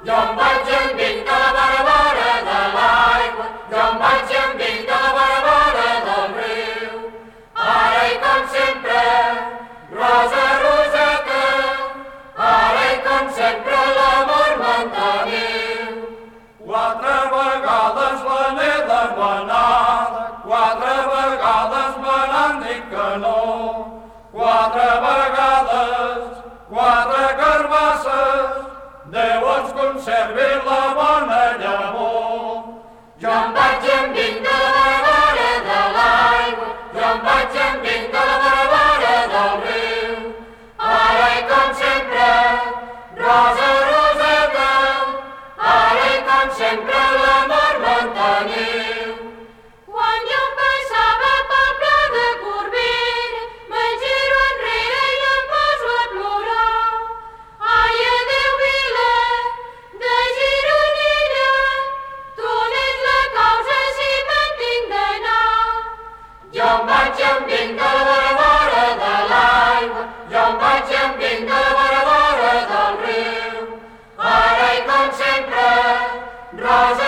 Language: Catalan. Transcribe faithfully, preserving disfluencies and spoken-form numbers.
Jo em vaig envint a la vora vora de l'aigua, jo em vaig envint a la vora vora del riu. Ara i com sempre, rosa roseta, ara i com sempre l'amor manteniu. Quatre vegades la n'he demanada, quatre vegades me n'han dit que no. Quatre vegades, quatre carbasses, Déu ens conservi la bona llavor. Jo em vaig envint a la vora vora de l'aigua, jo em vaig envint a la vora vora del riu. Ara i com sempre, rosa roseta, ara i com sempre l'amor manteniu. Quan jo em passava pel pla de Corbera, me'n giro enrere i em poso a plorar. Ai, adéu, vila de Gironella, tu n'ets la causa si me'n tinc d'anar. Jo em vaig envint a la vora vora de l'aigua, jo em vaig envint a la vora vora del riu. Ara i com sempre, rosa